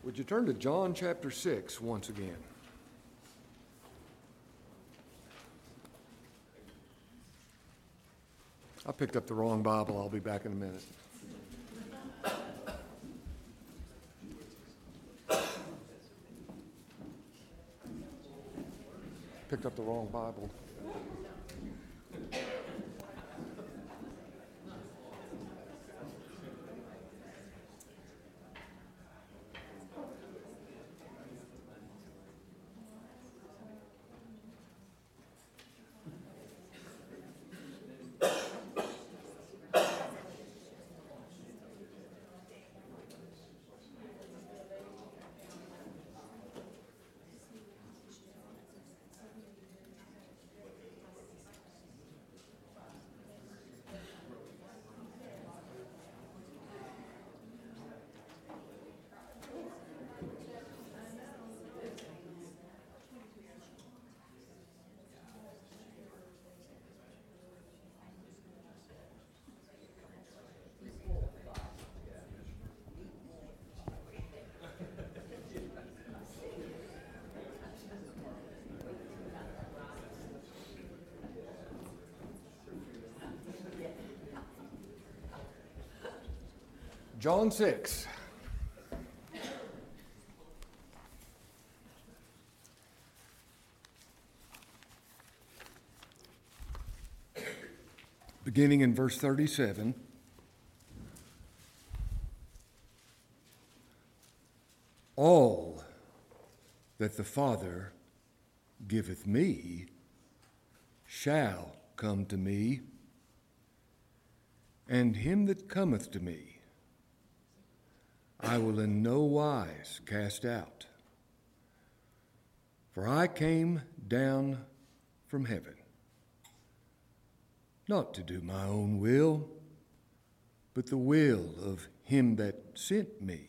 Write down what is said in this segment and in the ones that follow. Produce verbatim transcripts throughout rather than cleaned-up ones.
Would you turn to John chapter six once again? I picked up the wrong Bible. I'll be back in a minute. Picked up the wrong Bible. John six. Beginning in verse thirty-seven. All that the Father giveth me shall come to me, and him that cometh to me I will in no wise cast out. For I came down from heaven, not to do my own will, but the will of him that sent me.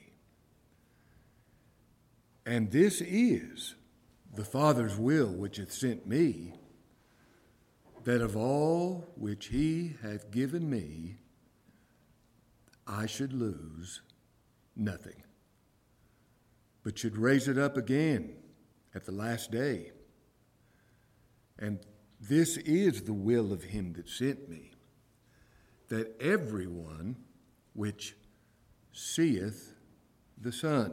And this is the Father's will which hath sent me, that of all which he hath given me, I should lose nothing, but should raise it up again at the last day. And this is the will of him that sent me, that everyone which seeth the Son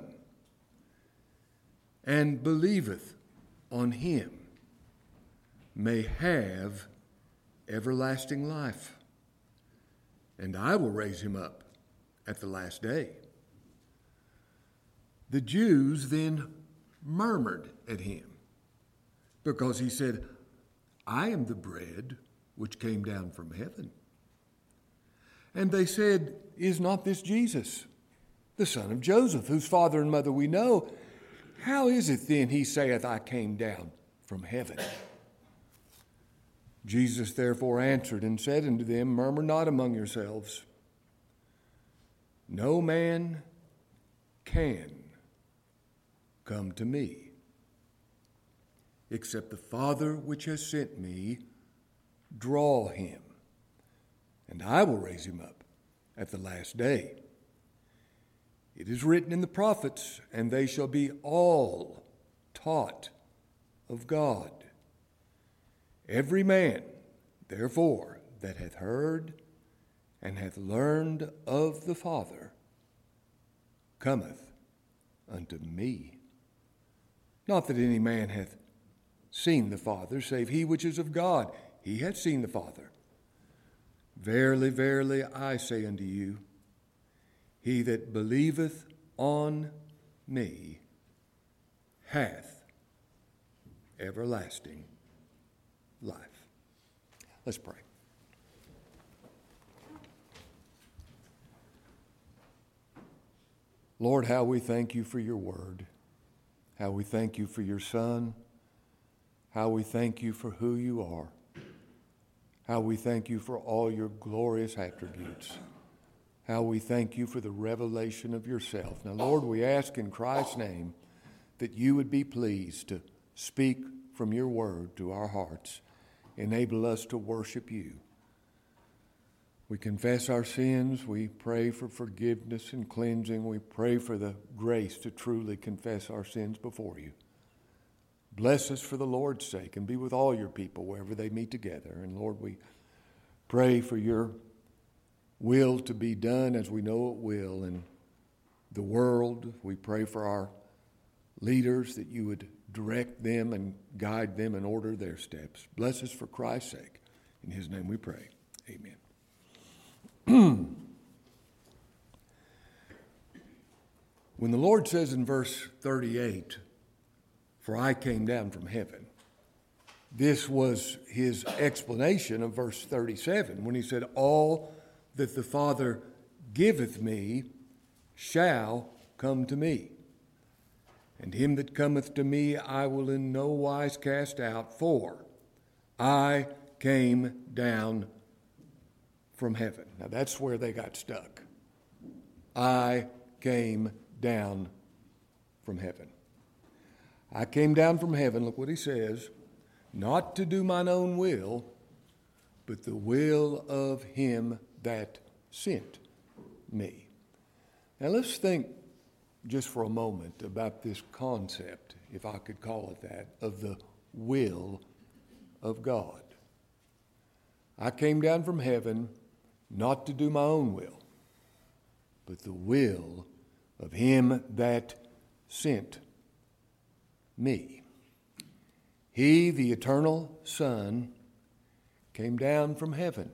and believeth on him may have everlasting life, and I will raise him up at the last day. The Jews then murmured at him, because he said, I am the bread which came down from heaven. And they said, Is not this Jesus, the son of Joseph, whose father and mother we know? How is it then he saith, I came down from heaven? Jesus therefore answered and said unto them, Murmur not among yourselves. No man can come to me, except the Father which has sent me draw him, and I will raise him up at the last day. It is written in the prophets, and they shall be all taught of God. Every man, therefore, that hath heard and hath learned of the Father cometh unto me. Not that any man hath seen the Father, save he which is of God. He hath seen the Father. Verily, verily, I say unto you, he that believeth on me hath everlasting life. Let's pray. Lord, how we thank you for your word. How we thank you for your Son. How we thank you for who you are. How we thank you for all your glorious attributes. How we thank you for the revelation of yourself. Now, Lord, we ask in Christ's name that you would be pleased to speak from your word to our hearts. Enable us to worship you. We confess our sins. We pray for forgiveness and cleansing. We pray for the grace to truly confess our sins before you. Bless us for the Lord's sake and be with all your people wherever they meet together. And Lord, we pray for your will to be done as we know it will in the world. We pray for our leaders that you would direct them and guide them and order their steps. Bless us for Christ's sake. In his name we pray. Amen. When the Lord says in verse thirty-eight, "For I came down from heaven," this was his explanation of verse thirty-seven when he said, "All that the Father giveth me shall come to me. And him that cometh to me I will in no wise cast out, for I came down from heaven." Now that's where they got stuck. I came down from heaven. I came down from heaven, look what he says, not to do mine own will, but the will of him that sent me. Now let's think just for a moment about this concept, if I could call it that, of the will of God. I came down from heaven not to do my own will, but the will of him that sent me. He, the eternal Son, came down from heaven.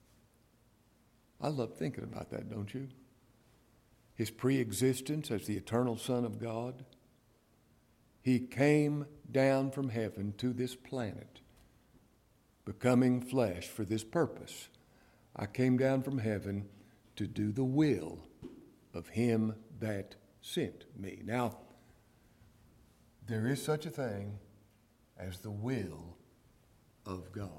I love thinking about that, don't you? His pre-existence as the eternal Son of God. He came down from heaven to this planet, becoming flesh for this purpose. I came down from heaven to do the will of him that sent me. Now, there is such a thing as the will of God.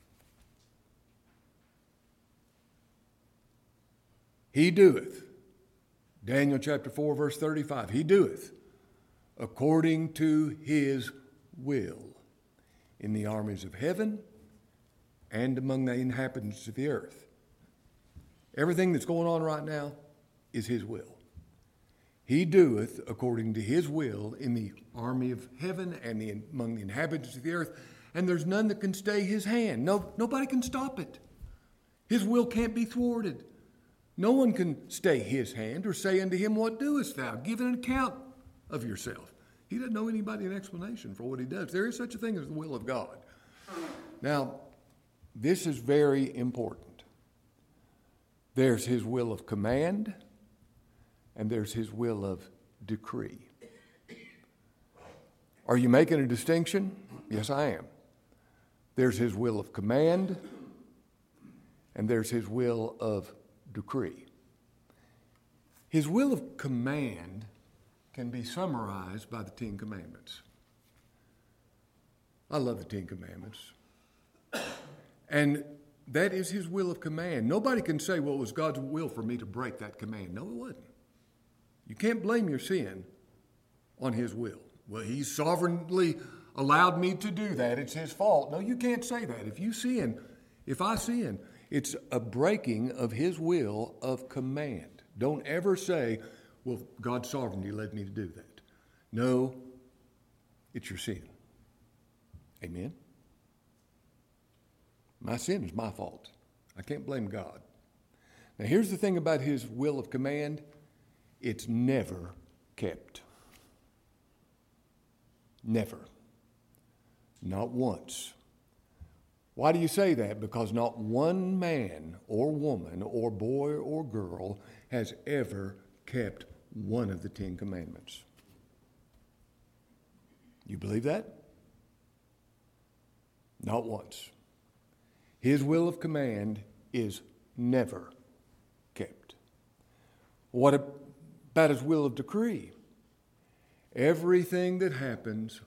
He doeth, Daniel chapter four, verse thirty-five, he doeth according to his will in the armies of heaven and among the inhabitants of the earth. Everything that's going on right now is his will. He doeth according to his will in the army of heaven and the, among the inhabitants of the earth, and there's none that can stay his hand. No, nobody can stop it. His will can't be thwarted. No one can stay his hand or say unto him, "What doest thou?" Give an account of yourself. He doesn't know anybody an explanation for what he does. There is such a thing as the will of God. Now, this is very important. There's his will of command, and there's his will of decree. Are you making a distinction? Yes, I am. There's his will of command, and there's his will of decree. His will of command can be summarized by the Ten Commandments. I love the Ten Commandments. And that is his will of command. Nobody can say, well, it was God's will for me to break that command. No, it wasn't. You can't blame your sin on his will. Well, he sovereignly allowed me to do that. It's his fault. No, you can't say that. If you sin, if I sin, it's a breaking of his will of command. Don't ever say, well, God's sovereignty led me to do that. No, it's your sin. Amen? My sin is my fault. I can't blame God. Now, here's the thing about his will of command. It's never kept. Never. Not once. Why do you say that? Because not one man or woman or boy or girl has ever kept one of the Ten Commandments. You believe that? Not once. His will of command is never kept. What about his will of decree? Everything that happens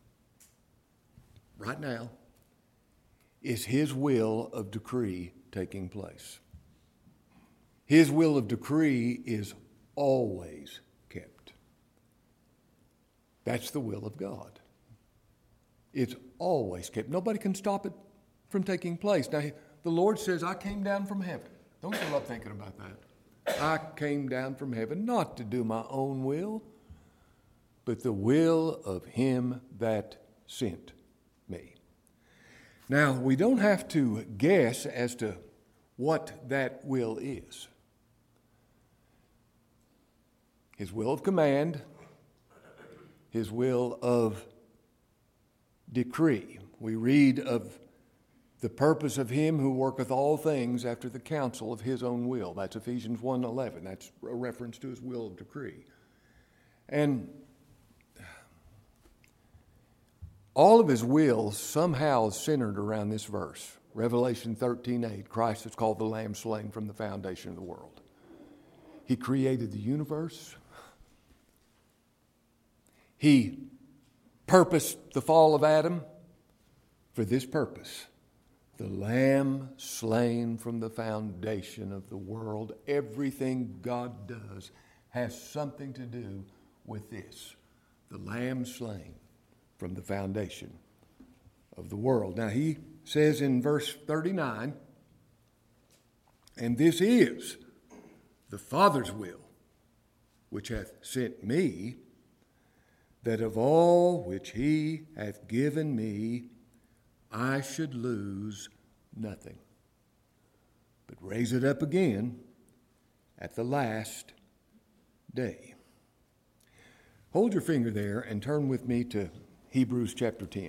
right now is his will of decree taking place. His will of decree is always kept. That's the will of God. It's always kept. Nobody can stop it from taking place. Now, the Lord says, I came down from heaven. Don't you love thinking about that? I came down from heaven not to do my own will, but the will of him that sent me. Now, we don't have to guess as to what that will is. His will of command, his will of decree. We read of the purpose of him who worketh all things after the counsel of his own will. That's Ephesians one eleven. That's a reference to his will of decree. And all of his will somehow is centered around this verse. Revelation thirteen eight, Christ is called the Lamb slain from the foundation of the world. He created the universe. He purposed the fall of Adam for this purpose. The Lamb slain from the foundation of the world. Everything God does has something to do with this. The Lamb slain from the foundation of the world. Now he says in verse thirty-nine, and this is the Father's will, which hath sent me, that of all which he hath given me, I should lose nothing, but raise it up again at the last day. Hold your finger there and turn with me to Hebrews chapter ten.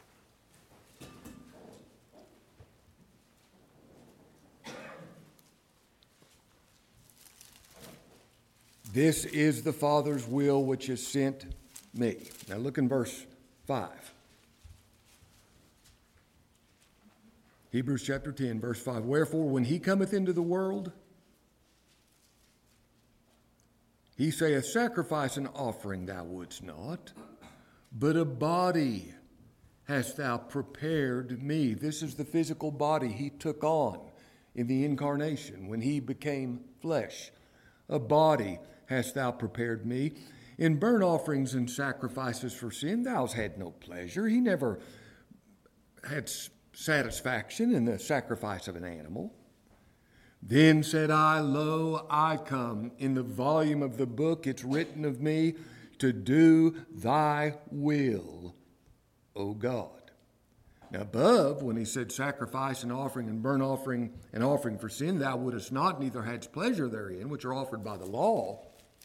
This is the Father's will which has sent me. Now look in verse five. Hebrews chapter ten, verse five. Wherefore, when he cometh into the world, he saith, sacrifice and offering thou wouldst not, but a body hast thou prepared me. This is the physical body he took on in the incarnation when he became flesh. A body hast thou prepared me. In burnt offerings and sacrifices for sin thou hast had no pleasure. He never had satisfaction in the sacrifice of an animal. Then said I, lo, I come. In the volume of the book it's written of me to do thy will, O God. Now above, when he said sacrifice and offering and burnt offering and offering for sin, thou wouldest not, neither hadst pleasure therein, which are offered by the law.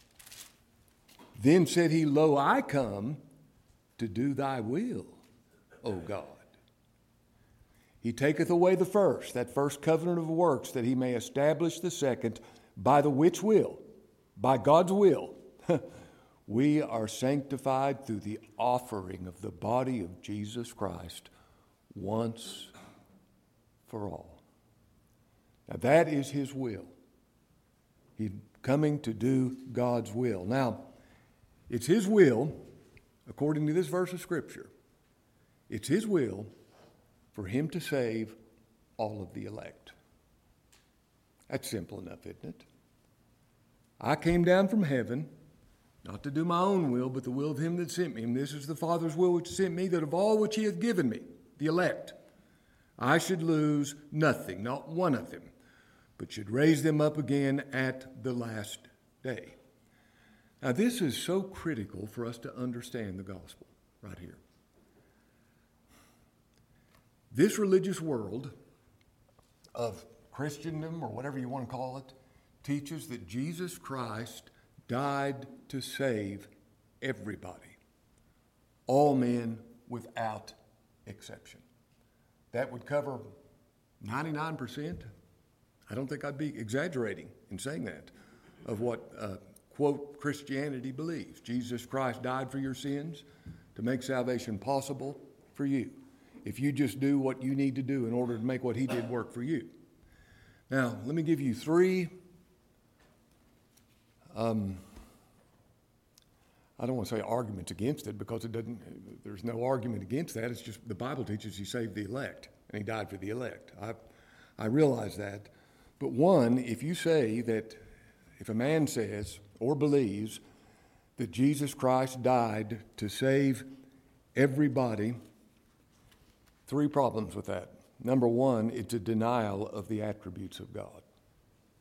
Then said he, lo, I come to do thy will, O God. He taketh away the first, that first covenant of works, that he may establish the second, by the which will, by God's will, we are sanctified through the offering of the body of Jesus Christ once for all. Now that is his will. He's coming to do God's will. Now, it's his will, according to this verse of Scripture, it's his will for him to save all of the elect. That's simple enough, isn't it? I came down from heaven, not to do my own will, but the will of him that sent me. And this is the Father's will which sent me, that of all which he hath given me, the elect, I should lose nothing, not one of them, but should raise them up again at the last day. Now, this is so critical for us to understand the gospel right here. This religious world of Christendom, or whatever you want to call it, teaches that Jesus Christ died to save everybody, all men without exception. That would cover ninety-nine percent. I don't think I'd be exaggerating in saying that, of what, uh, quote, Christianity believes. Jesus Christ died for your sins to make salvation possible for you, if you just do what you need to do in order to make what he did work for you. Now, let me give you three, um, I don't want to say arguments against it, because it doesn't, there's no argument against that. It's just the Bible teaches he saved the elect, and he died for the elect. I, I realize that. But one, if you say that, if a man says or believes that Jesus Christ died to save everybody, three problems with that. Number one, it's a denial of the attributes of God.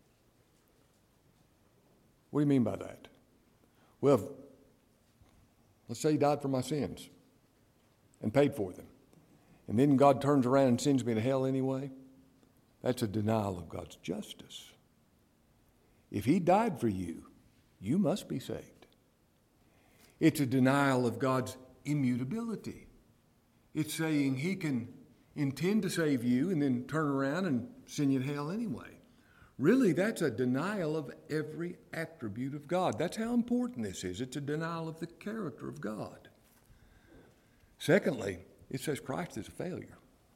What do you mean by that? Well, if, let's say he died for my sins and paid for them, and then God turns around and sends me to hell anyway. That's a denial of God's justice. If he died for you, you must be saved. It's a denial of God's immutability. It's saying he can intend to save you and then turn around and send you to hell anyway. Really, that's a denial of every attribute of God. That's how important this is. It's a denial of the character of God. Secondly, it says Christ is a failure.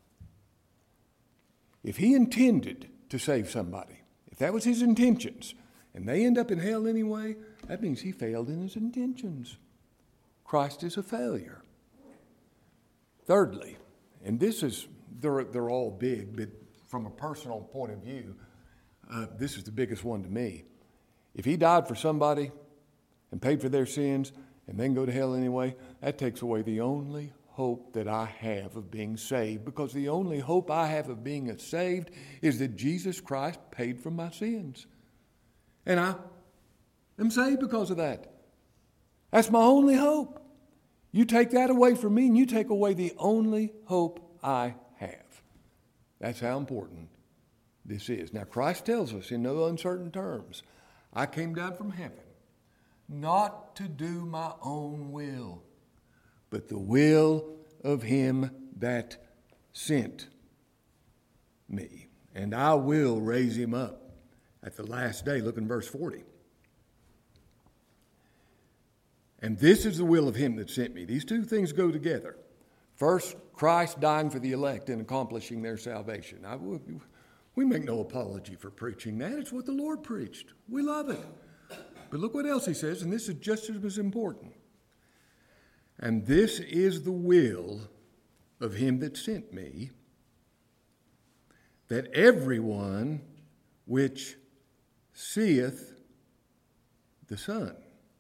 If he intended to save somebody, if that was his intentions, and they end up in hell anyway, that means he failed in his intentions. Christ is a failure. Thirdly, and this is, they're, they're all big, but from a personal point of view, uh, this is the biggest one to me. If he died for somebody and paid for their sins and then go to hell anyway, that takes away the only hope that I have of being saved, because the only hope I have of being saved is that Jesus Christ paid for my sins. And I am saved because of that. That's my only hope. You take that away from me and you take away the only hope I have. That's how important this is. Now, Christ tells us in no uncertain terms, I came down from heaven not to do my own will, but the will of him that sent me. And I will raise him up at the last day. Look in verse forty. And this is the will of him that sent me. These two things go together. First, Christ dying for the elect and accomplishing their salvation. I, we make no apology for preaching that. It's what the Lord preached. We love it. But look what else he says, and this is just as important. And this is the will of him that sent me, that everyone which seeth the Son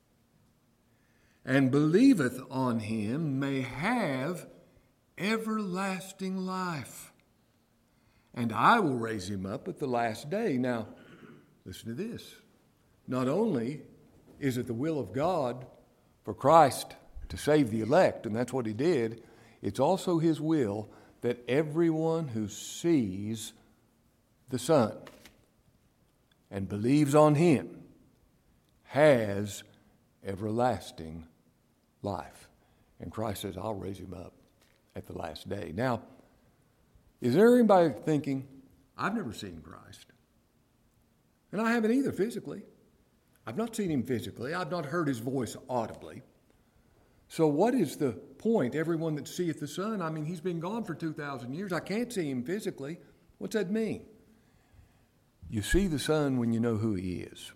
and believeth on him may have everlasting life. And I will raise him up at the last day. Now, listen to this. Not only is it the will of God for Christ to save the elect, and that's what he did, it's also his will that everyone who sees the Son and believes on him has everlasting life. And Christ says, I'll raise him up at the last day. Now, is there anybody thinking, I've never seen Christ? And I haven't either physically. I've not seen him physically. I've not heard his voice audibly. So what is the point? Everyone that seeth the Son, I mean, he's been gone for two thousand years. I can't see him physically. What's that mean? You see the Son when you know who he is.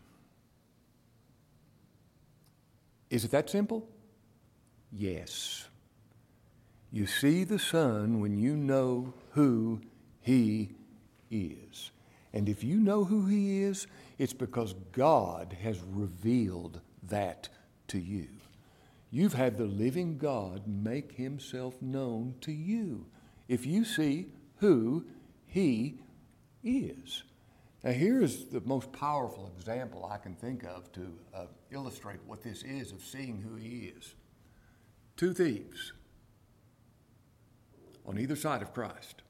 Is it that simple? Yes. You see the Son when you know who he is. And if you know who he is, it's because God has revealed that to you. You've had the living God make himself known to you if you see who he is. Now, here is the most powerful example I can think of to uh, illustrate what this is of seeing who he is. Two thieves on either side of Christ.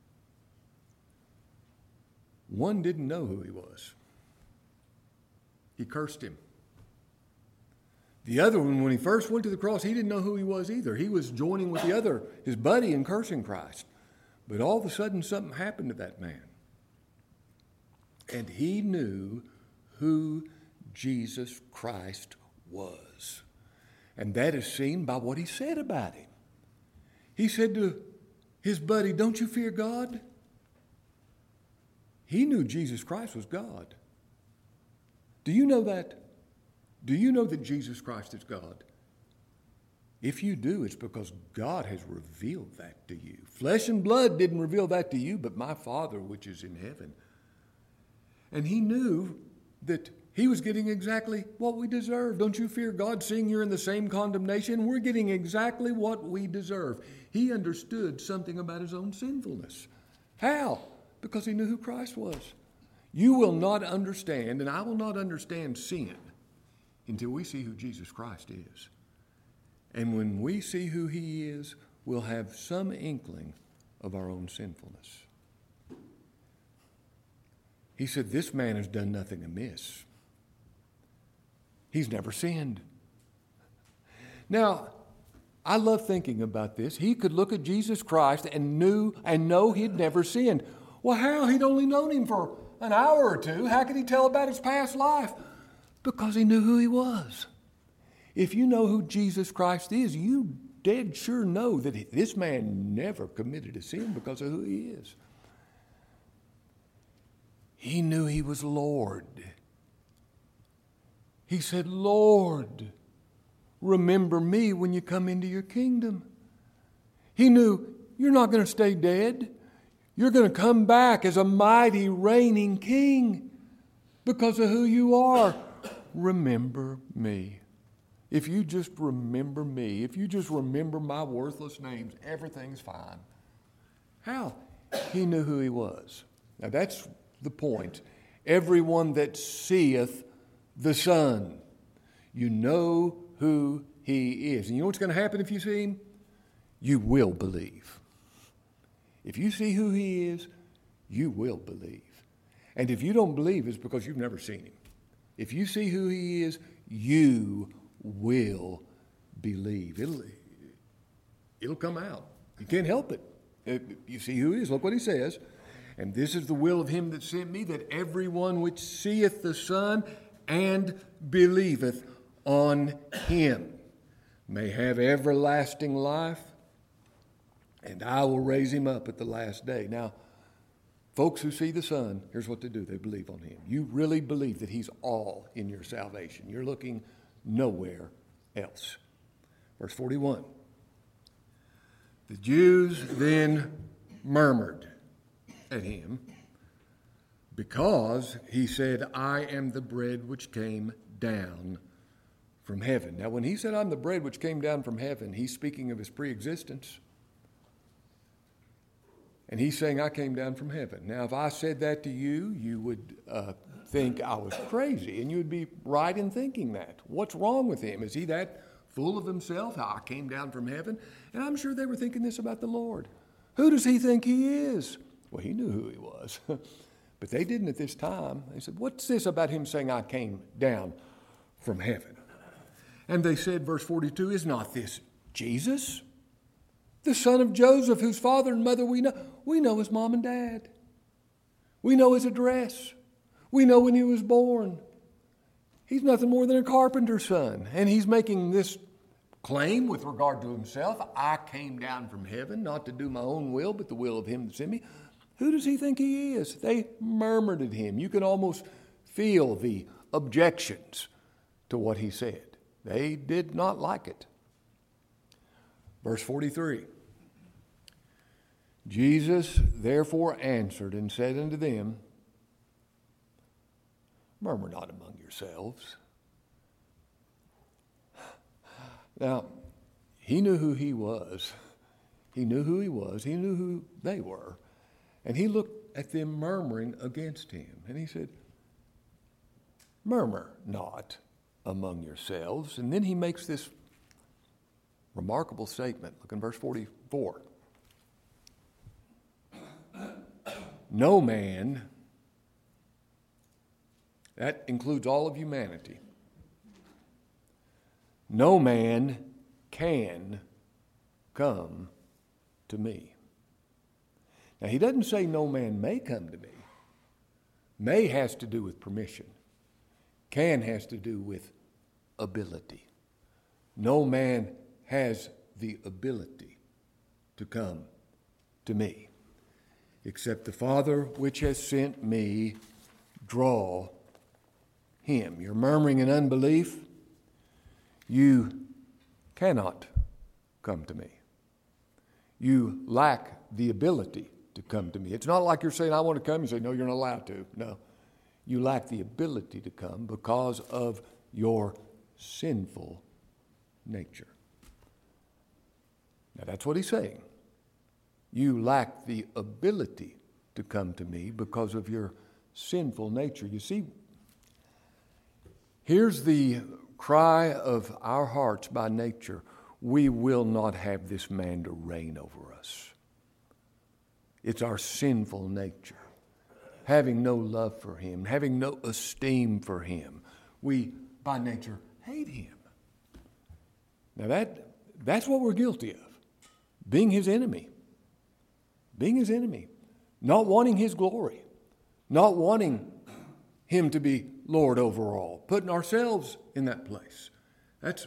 One didn't know who he was. He cursed him. The other one, when he first went to the cross, he didn't know who he was either. He was joining with the other, his buddy, in cursing Christ. But all of a sudden, something happened to that man. And he knew who Jesus Christ was. And that is seen by what he said about him. He said to his buddy, don't you fear God? He knew Jesus Christ was God. Do you know that? Do you know that Jesus Christ is God? If you do, it's because God has revealed that to you. Flesh and blood didn't reveal that to you, but my Father which is in heaven. And he knew that he was getting exactly what we deserve. Don't you fear God, seeing you're in the same condemnation? We're getting exactly what we deserve. He understood something about his own sinfulness. How? Because he knew who Christ was. You will not understand, and I will not understand sin until we see who Jesus Christ is. And when we see who he is, we'll have some inkling of our own sinfulness. He said, this man has done nothing amiss. He's never sinned. Now, I love thinking about this. He could look at Jesus Christ and knew and know he'd never sinned. Well, how? He'd only known him for an hour or two. How could he tell about his past life? Because he knew who he was. If you know who Jesus Christ is, you dead sure know that this man never committed a sin because of who he is. He knew he was Lord. He said, Lord, remember me when you come into your kingdom. He knew you're not going to stay dead. You're going to come back as a mighty reigning king because of who you are. Remember me. If you just remember me, if you just remember my worthless names, everything's fine. How? He knew who he was. Now that's the point. Everyone that seeth the Son, you know who he is. And you know what's going to happen if you see him? You will believe. If you see who he is, you will believe. And if you don't believe, it's because you've never seen him. If you see who he is, you will believe. It'll, it'll come out. You can't help it. If you see who he is. Look what he says. And this is the will of him that sent me, that everyone which seeth the Son and believeth on him may have everlasting life, and I will raise him up at the last day. Now, folks who see the Son, here's what they do. They believe on him. You really believe that he's all in your salvation. You're looking nowhere else. Verse forty-one. The Jews then murmured at him because he said, I am the bread which came down from heaven. Now, when he said, I'm the bread which came down from heaven, he's speaking of his pre-existence. And he's saying, I came down from heaven. Now, if I said that to you, you would uh, think I was crazy, and you would be right in thinking that. What's wrong with him? Is he that full of himself? I came down from heaven. And I'm sure they were thinking this about the Lord. Who does he think he is? Well, he knew who he was. But they didn't at this time. They said, what's this about him saying, I came down from heaven? And they said, verse forty-two, is not this Jesus, the son of Joseph, whose father and mother we know? We know his mom and dad. We know his address. We know when he was born. He's nothing more than a carpenter's son. And he's making this claim with regard to himself. I came down from heaven, not to do my own will, but the will of him that sent me. Who does he think he is? They murmured at him. You can almost feel the objections to what he said. They did not like it. Verse forty-three. Jesus therefore answered and said unto them, murmur not among yourselves. Now, he knew who he was. He knew who he was. He knew who they were. And he looked at them murmuring against him. And he said, murmur not among yourselves. And then he makes this remarkable statement. Look in verse forty-four. No man, that includes all of humanity, no man can come to me. Now, he doesn't say no man may come to me. May has to do with permission. Can has to do with ability. No man has the ability to come to me, except the Father which has sent me draw him. You're murmuring in unbelief. You cannot come to me. You lack the ability to come to me. It's not like you're saying, I want to come. You say, no, you're not allowed to. No. You lack the ability to come because of your sinful nature. Now, that's what he's saying. You lack the ability to come to me because of your sinful nature. You see, here's the cry of our hearts by nature, we will not have this man to reign over us. It's our sinful nature. Having no love for him, having no esteem for him, we by nature hate him. Now that that's what we're guilty of. Being his enemy. Being his enemy. Not wanting his glory. Not wanting him to be Lord over all. Putting ourselves in that place. That's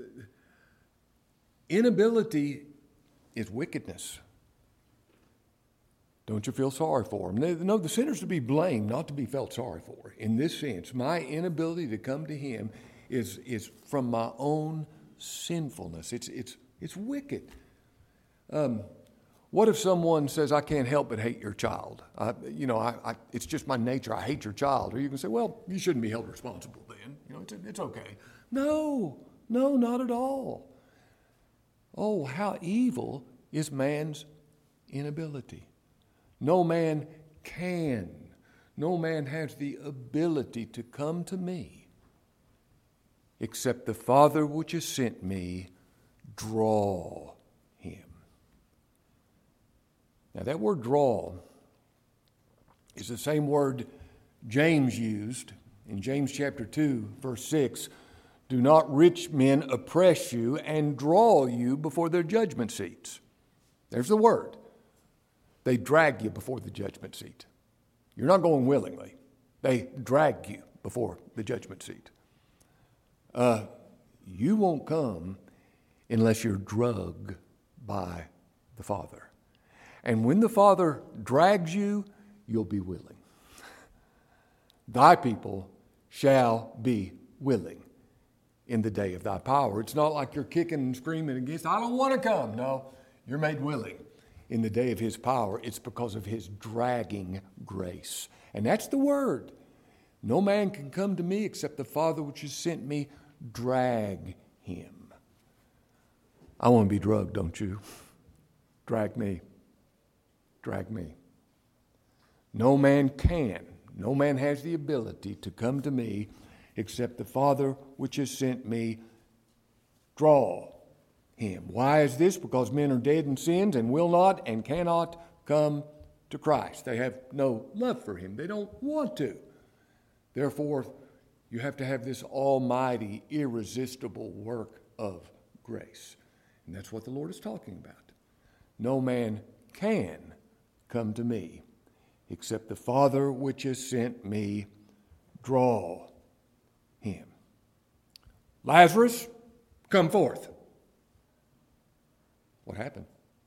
inability is wickedness. Don't you feel sorry for him? No, the sinner's to be blamed, not to be felt sorry for. In this sense, my inability to come to him is, is from my own sinfulness. It's, it's, it's wicked. Um, what if someone says, I can't help but hate your child? I, you know, I, I, it's just my nature. I hate your child. Or you can say, well, you shouldn't be held responsible then. You know, it's, it's okay. No, no, not at all. Oh, how evil is man's inability. No man can, no man has the ability to come to me except the Father which has sent me draw him. Now that word draw is the same word James used in James chapter two, verse six. Do not rich men oppress you and draw you before their judgment seats. There's the word. They drag you before the judgment seat. You're not going willingly. They drag you before the judgment seat. Uh, you won't come unless you're drugged by the Father. And when the Father drags you, you'll be willing. Thy people shall be willing in the day of thy power. It's not like you're kicking and screaming against, I don't want to come. No, you're made willing. In the day of his power, it's because of his dragging grace. And that's the word. No man can come to me except the Father which has sent me drag him. I want to be drugged, don't you? Drag me. Drag me. No man can, no man has the ability to come to me except the Father which has sent me draw him. Why is this? Because men are dead in sins and will not and cannot come to Christ. They have no love for him. They don't want to. Therefore, you have to have this almighty, irresistible work of grace. And that's what the Lord is talking about. No man can come to me except the Father which has sent me draw him. Lazarus, come forth. What happened?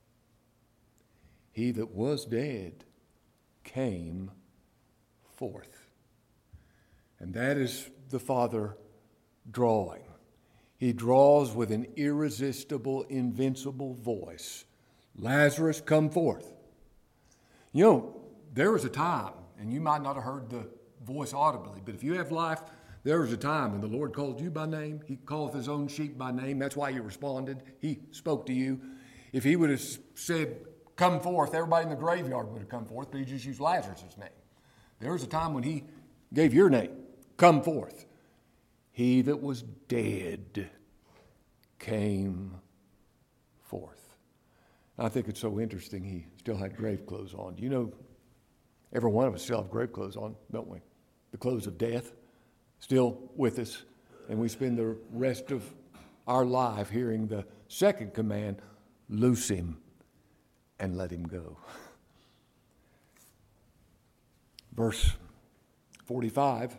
He that was dead came forth. And that is the Father drawing. He draws with an irresistible, invincible voice. Lazarus, come forth. You know, there was a time, and you might not have heard the voice audibly, but if you have life, there was a time when the Lord called you by name. He called his own sheep by name. That's why you responded. He spoke to you. If he would have said, come forth, everybody in the graveyard would have come forth, but he just used Lazarus' name. There was a time when he gave your name, come forth. He that was dead came forth. I think it's so interesting he still had grave clothes on. You know, every one of us still have grave clothes on, don't we? The clothes of death still with us, and we spend the rest of our life hearing the second command, loose him and let him go. Verse forty-five,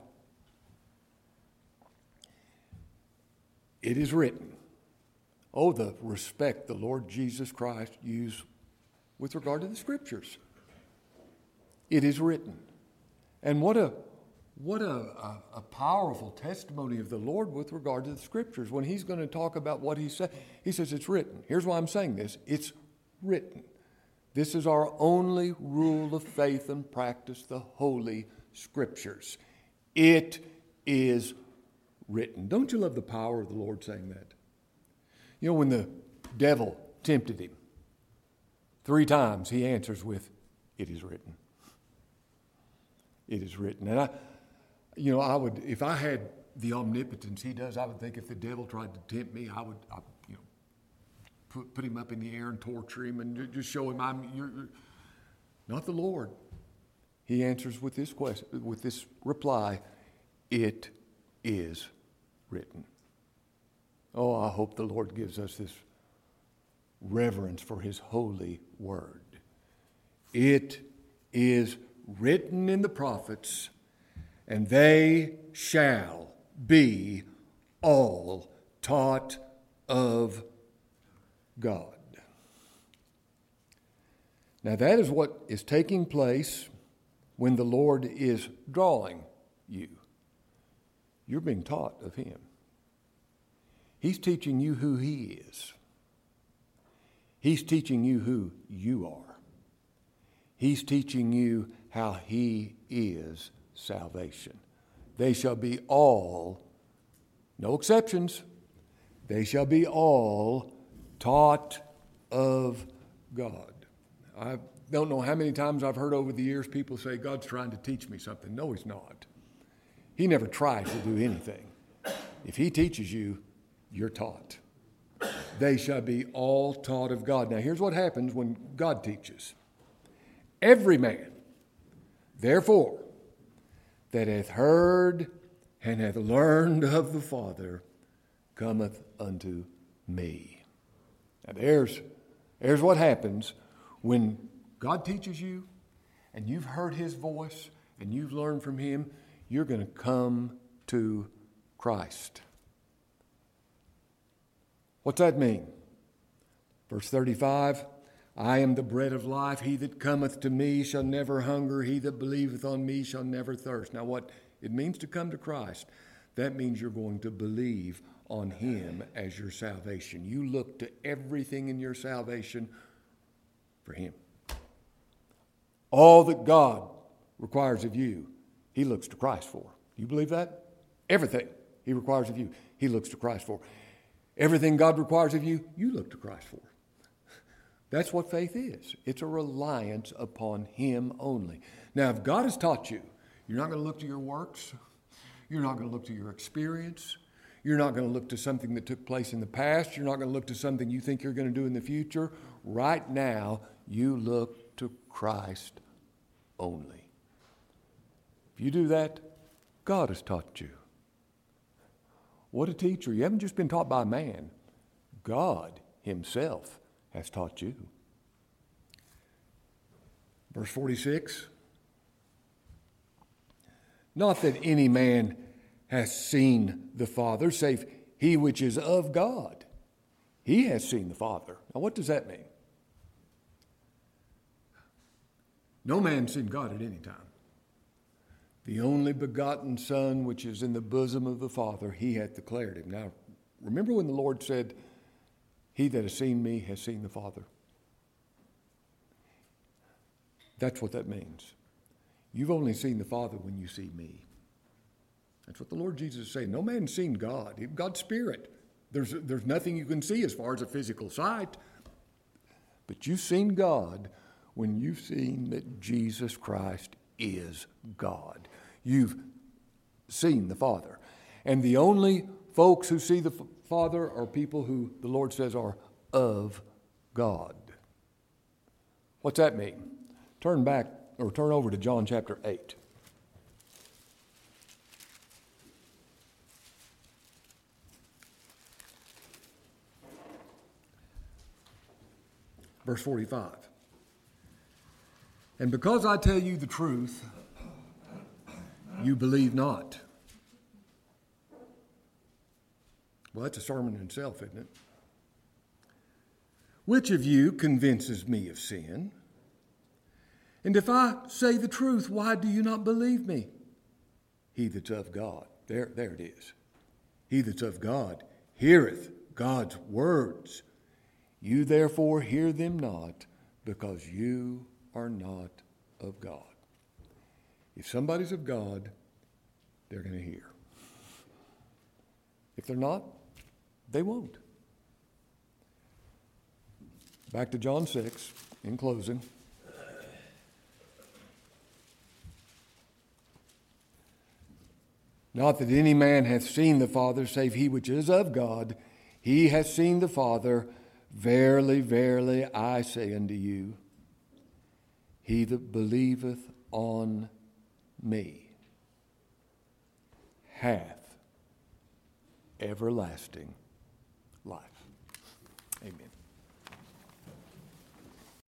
it is written. Oh, the respect the Lord Jesus Christ used with regard to the Scriptures. It is written. And what a what a, a, a powerful testimony of the Lord with regard to the Scriptures. When he's going to talk about what he said, he says it's written. Here's why I'm saying this. It's written. This is our only rule of faith and practice, the Holy Scriptures. It is written. Don't you love the power of the Lord saying that? You know, when the devil tempted him, three times he answers with, it is written. It is written. And I, you know, I would, if I had the omnipotence he does, I would think if the devil tried to tempt me, I would, I, you know, put, put him up in the air and torture him and just show him I'm you're, you're not the Lord. He answers with this question, with this reply, it is written. Oh, I hope the Lord gives us this reverence for his holy word. It is written in the prophets, and they shall be all taught of God. Now that is what is taking place when the Lord is drawing you. You're being taught of him. He's teaching you who he is. He's teaching you who you are. He's teaching you how he is salvation. They shall be all, no exceptions, they shall be all taught of God. I don't know how many times I've heard over the years people say, God's trying to teach me something. No, he's not. He never tries to do anything. If he teaches you, you're taught. They shall be all taught of God. Now, here's what happens when God teaches. Every man, therefore, that hath heard and hath learned of the Father cometh unto me. Now, there's, there's what happens when God teaches you and you've heard his voice and you've learned from him. You're going to come to Christ. What's that mean? Verse thirty-five, I am the bread of life. He that cometh to me shall never hunger. He that believeth on me shall never thirst. Now what it means to come to Christ, that means you're going to believe on him as your salvation. You look to everything in your salvation for him. All that God requires of you, he looks to Christ for. Do you believe that? Everything he requires of you, he looks to Christ for. Everything God requires of you, you look to Christ for. That's what faith is. It's a reliance upon him only. Now, if God has taught you, you're not going to look to your works. You're not going to look to your experience. You're not going to look to something that took place in the past. You're not going to look to something you think you're going to do in the future. Right now, you look to Christ only. If you do that, God has taught you. What a teacher. You haven't just been taught by man. God himself has taught you. Verse forty-six. Not that any man has seen the Father, save he which is of God. He has seen the Father. Now what does that mean? No man's seen God at any time. The only begotten Son, which is in the bosom of the Father, he hath declared him. Now, remember when the Lord said, he that has seen me has seen the Father? That's what that means. You've only seen the Father when you see me. That's what the Lord Jesus is saying. No man's seen God. God's Spirit. There's, there's nothing you can see as far as a physical sight. But you've seen God when you've seen that Jesus Christ is God. You've seen the Father. And the only folks who see the Father are people who the Lord says are of God. What's that mean? Turn back or turn over to John chapter eight. Verse forty-five. And because I tell you the truth, you believe not. Well, that's a sermon in itself, isn't it? Which of you convinces me of sin? And if I say the truth, why do you not believe me? He that's of God. There, there it is. He that's of God heareth God's words. You therefore hear them not, because you are not of God. If somebody's of God, they're going to hear. If they're not, they won't. Back to John six, in closing. Not that any man hath seen the Father, save he which is of God. He hath seen the Father. Verily, verily, I say unto you, he that believeth on me hath everlasting life. Amen.